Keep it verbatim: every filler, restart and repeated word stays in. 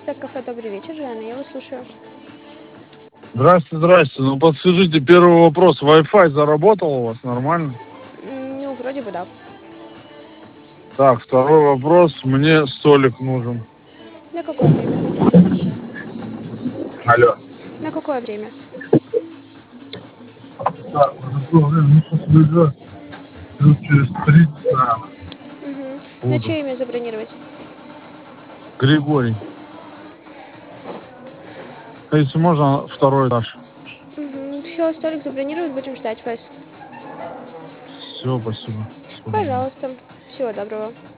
Так, кафе «Добрый вечер», Жанна, я вас слушаю. Здрасте, здрасте. Ну подскажите, первый вопрос. Wi-Fi заработал у вас нормально? М, Ну, вроде бы да. Так, второй вопрос. Мне столик нужен. На какое время? Алло. На какое время? Так, ну, ну, сейчас выйду. Минут через тридцать, наверное, Угу. На буду. чье имя забронировать? Григорий. А если можно, второй этаж. Угу. Все, столик забронировать, будем ждать вас. Все, спасибо. Всего доброго. Пожалуйста. Всего доброго.